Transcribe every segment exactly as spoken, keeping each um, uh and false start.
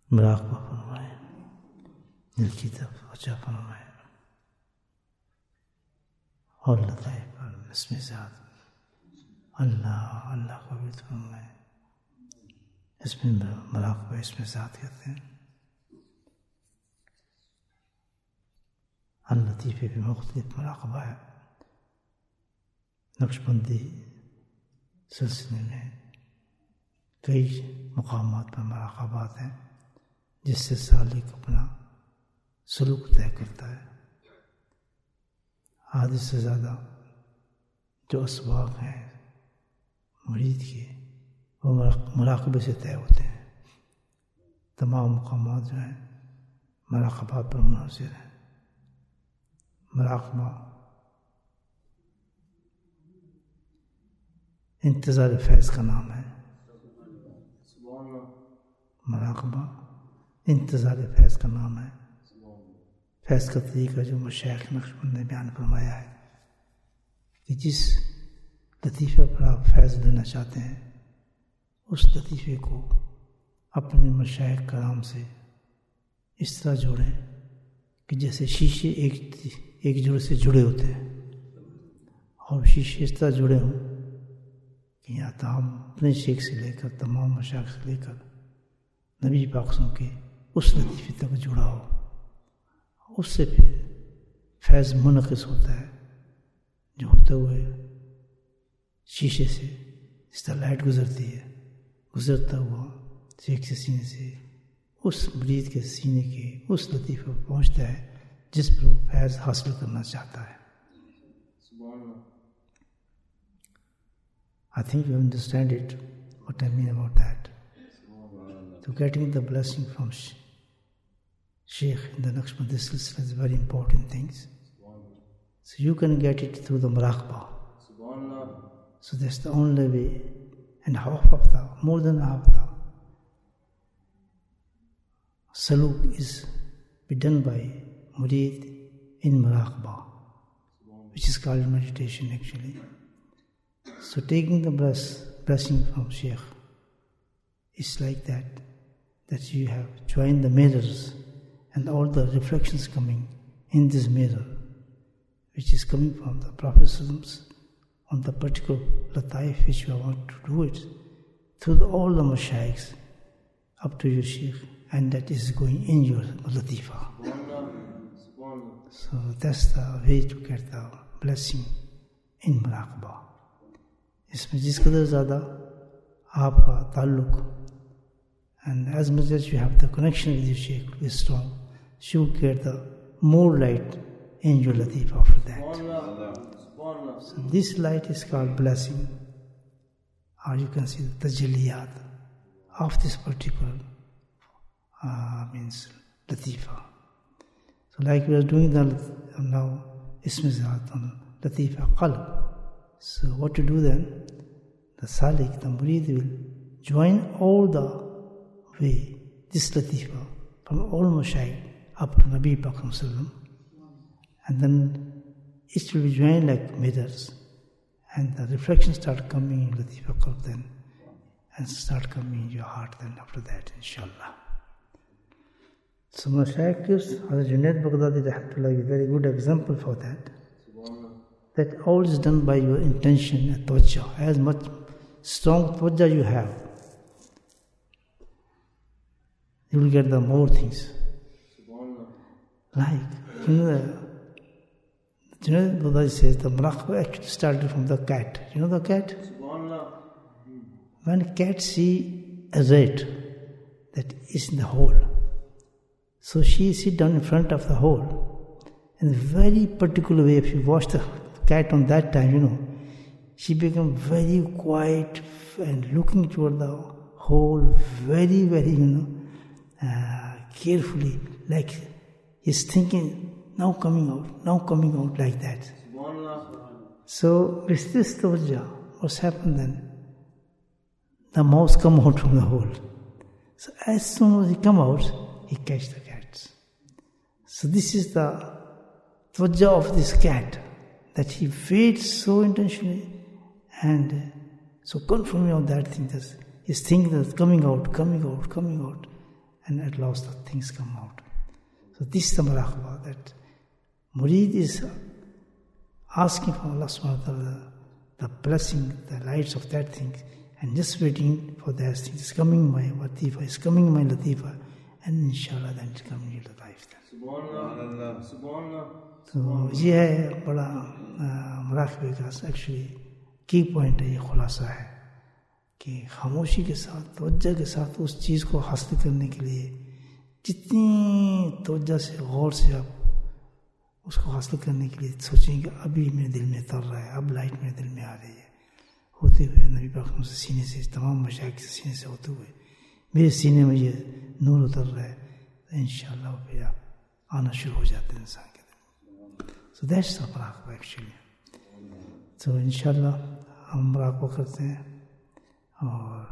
मुराक़बा फरमाए, दिल की तरफ तवज्जो फरमाए और लताइफ पर इसमें ज़ात अल्लाह अल्लाह को भी फरमाए। इसमें मुराक़बा इसमें ज़ात कहते हैं। अल-लतीफ़े भी मुख्तलिफ मुराक़बा है। नक्शबंदी सिलसिले में कई मकामात पर मुराक़बात हैं जिससे सालिक अपना सलूक तय करता है। आधे से ज़्यादा जो असबाब हैं मुरीद के वो मुराक़बे से तय होते हैं। तमाम मकामात जो हैं मुराक़बात पर मुनहसर हैं। मुराक़बा इंतज़ार फैज़ का नाम है। मुराक़बा इंतज़ार फैज़ का नाम है। फैज़ का तरीक़ा जो मशाइख़ नक्शबंद ने बयान फरमाया है कि जिस लतीफ़े पर आप फैज़ लेना चाहते हैं उस लतीफ़े को अपने मशाइख़ कराम से इस तरह जोड़ें कि जैसे शीशे एक एक जोड़े से जुड़े होते हैं और शीशे इस तरह जुड़े हों कि यहाँ तमाम अपने शेख से लेकर तमाम मशाइख़ से लेकर नबी पाक़ों के उस लतीफ़े तक जुड़ा हो। उससे फिर फैज़ मुनक़िस होता है जो होते हुए शीशे से इस तरह लाइट गुज़रती है, गुज़रता हुआ शेख के सीने से उस मुरीद के सीने के उस लतीफ़े पर पहुँचता है जिस पर वो फैज़ हासिल करना चाहता है। I think you understand it, what I mean about that. So getting the blessing from Shaykh in the Naqshbandi Silsila is very important things. So you can get it through the Muraqabah. So that's the only way, and half of the, more than half the saluk is be done by murid in Muraqabah, which is called meditation actually. So taking the bless, blessing from Shaykh is like that, that you have joined the mirrors and all the reflections coming in this mirror, which is coming from the Prophet on the particular lataif which you want to do it, through the, all the mashaykhs up to your Shaykh, and that is going in your latifa. So that's the way to get the blessing in Muraqabah. इसमें जिस कदर ज़्यादा आपका ताल्लुक़ and as much as you have the connection with your Shaykh is strong, you get the more light in your latif after that. So this light is called blessing, or you can see the tajalliyat of this particular uh, means latifa. So like we are doing the now ismizat on latifa qalb. So what to do then? The salik, the murid will join all the way this latifa from all mashayikh up to Nabi Paak Sallam, and then it will be joined like mirrors, and the reflections start coming in latifa qalb then, and start coming in your heart then after that, inshallah. So mashayikh gives Hazrat Junaid Baghdadi Rahmatullah is a very good example for that. That all is done by your intention and tawajjah. As much strong tawajjah you have, you will get the more things. Like, you know, the, you know, Buddha says the muraqabah actually started from the cat. You know the cat? When a cat see a rat that is in the hole, so she sit down in front of the hole. In a very particular way, if you watch the cat on that time, you know, she became very quiet and looking toward the hole very, very, you know, uh, carefully, like he's thinking, now coming out, now coming out, like that. So with this tawajjah, what's happened then? The mouse come out from the hole. So as soon as he come out, he catch the cats. So this is the tawajjah of this cat, that he waits so intentionally and so confirming on that thing, that he's thinking that coming out, coming out, coming out. and at last the things come out. So this is the muraqabah, that murid is asking from Allah subhanahu wa ta'ala the blessing, the lights of that thing, and just waiting for that thing. It's coming my latifa, it's coming my latifa, and inshallah then it's coming into life then. Subhanallah, Subhanallah. So یہ ہے بڑا مراقبے کا actually کی point ہے، یہ خلاصہ ہے کہ خاموشی کے ساتھ توجہ کے ساتھ اس چیز کو حاصل کرنے کے لیے جتنی توجہ سے غور سے آپ اس کو حاصل کرنے کے لیے سوچیں کہ ابھی میرے دل میں تر رہا ہے، اب لائٹ میرے دل میں آ رہی ہے، ہوتے ہوئے نبی پاک سے سینے سے، تمام مشائخ سے سینے سے ہوتے ہوئے میرے سینے میں یہ نور اتر رہا ہے، تو انشاءاللہ پھر آپ آنا شروع ہو جاتے ہیں انسان کے دل. سو دیٹس دا مراقبہ ایکچولی. تو انشاءاللہ ہم مراقبہ کرتے ہیں، اور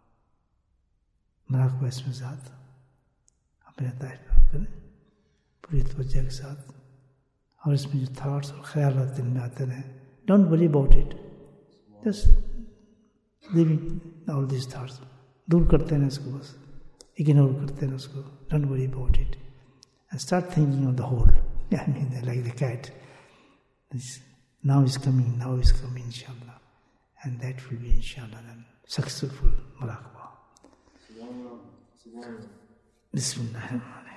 مراقبہ اس میں ذات اپنے تعریف کریں پوری توجہ کے ساتھ، اور اس میں جو تھاٹس اور خیالات دل میں آتے رہیں، don't worry about it, just leaving all these thoughts, دور کرتے رہیں اس کو، بس اگنور کرتے رہیں اس کو، don't worry about it and start thinking on the whole. I mean, like the cat, this, now is coming, now is coming, inshallah, and that will be inshallah then successful muraqabah. Bismillah.